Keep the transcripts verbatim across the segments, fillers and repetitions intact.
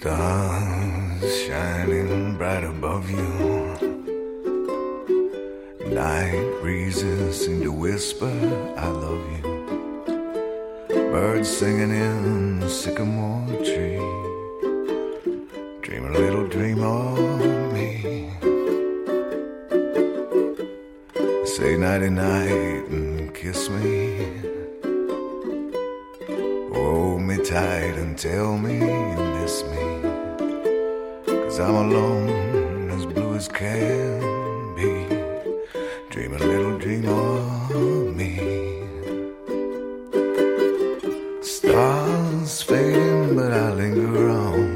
Stars shining bright above you. Night breezes seem to whisper, I love you. Birds singing in the sycamore tree. Dream a little dream of me. Say nighty night and kiss me. Hold me tight and tell me you miss me. 'Cause I'm alone, as blue as can be. Dream a little dream of me. Stars fading, but I linger on.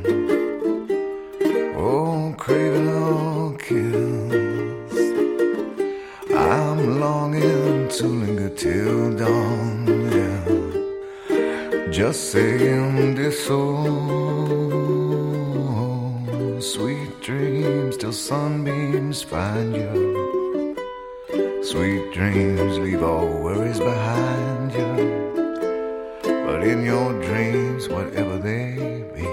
Oh, craving a kiss. I'm longing to linger till dawn, yeah. Just saying this old sweet dreams till sunbeams find you. Sweet dreams leave all worries behind you. But in your dreams, whatever they be,